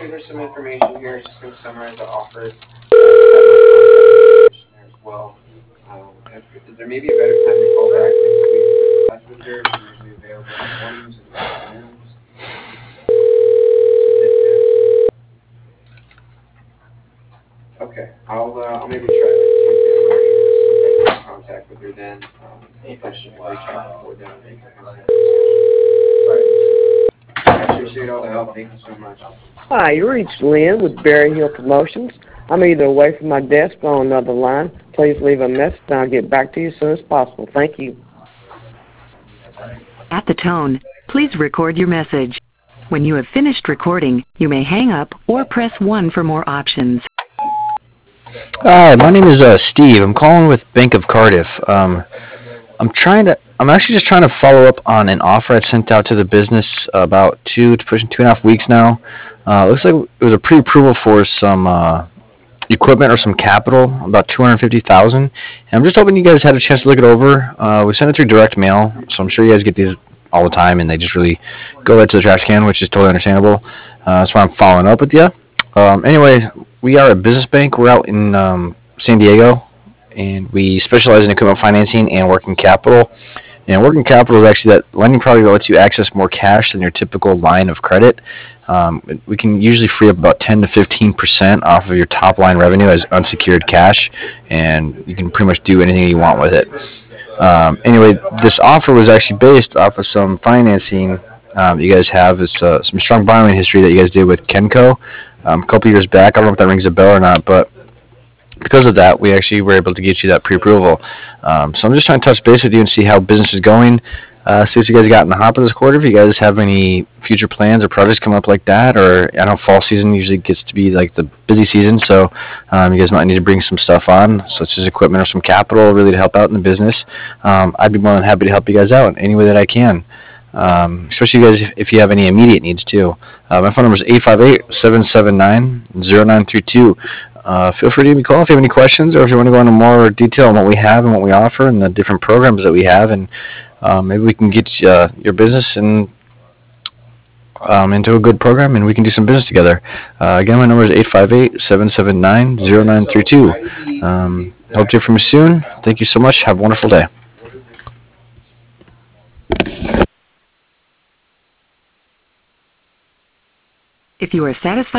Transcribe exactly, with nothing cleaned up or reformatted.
shoot her some information here. Just going to summarize the offer. Uh, there as well. Um, if, if there may be a better time to call back next week to discuss with her. I'm usually available in the mornings and the afternoons. Okay, I'll uh, I'll maybe try like Tuesday morning to see if I can get in contact with her then. Um, any questions, reach out before then. We can have that discussion. I appreciate all the help. Thank you so much. Hi, you reached Lynn with Berry Hill Promotions. I'm either away from my desk or on another line. Please leave a message and I'll get back to you as soon as possible. Thank you. At the tone, please record your message. When you have finished recording, you may hang up or press one for more options. Hi, my name is uh, Steve. I'm calling with Bank of Cardiff. Um, I'm trying to. I'm actually just trying to follow up on an offer I sent out to the business about two to pushing two and a half weeks now. Uh, looks like it was a pre-approval for some uh, equipment or some capital, about two hundred fifty thousand. And I'm just hoping you guys had a chance to look it over. Uh, we sent it through direct mail, so I'm sure you guys get these all the time, and they just really go right to the trash can, which is totally understandable. Uh, that's why I'm following up with you. Um, anyway, we are a business bank. We're out in um, San Diego, and we specialize in equipment financing and working capital. And working capital is actually that lending product that lets you access more cash than your typical line of credit. Um, we can usually free up about ten to fifteen percent off of your top line revenue as unsecured cash, and you can pretty much do anything you want with it. Um, anyway, this offer was actually based off of some financing um, you guys have. It's uh, some strong borrowing history that you guys did with Kenco um, a couple years back. I don't know if that rings a bell or not, but because of that, we actually were able to get you that pre-approval. Um, so I'm just trying to touch base with you and see how business is going. Uh, see what you guys got in the hopper this quarter. If you guys have any future plans or projects coming up like that, or I know fall season usually gets to be like the busy season, so um, you guys might need to bring some stuff on, such as equipment or some capital, really to help out in the business. Um, I'd be more than happy to help you guys out in any way that I can. Um, especially you guys if, if you have any immediate needs too. Uh, my phone number is eight five eight, seven seven nine, zero nine three two. Uh, feel free to give me a call if you have any questions, or if you want to go into more detail on what we have and what we offer and the different programs that we have, and uh, maybe we can get uh, your business and um, into a good program, and we can do some business together. Uh, again, my number is eight five eight, seven seven nine, zero nine three two. Um, hope to hear from you soon. Thank you so much. Have a wonderful day. If you are satisfied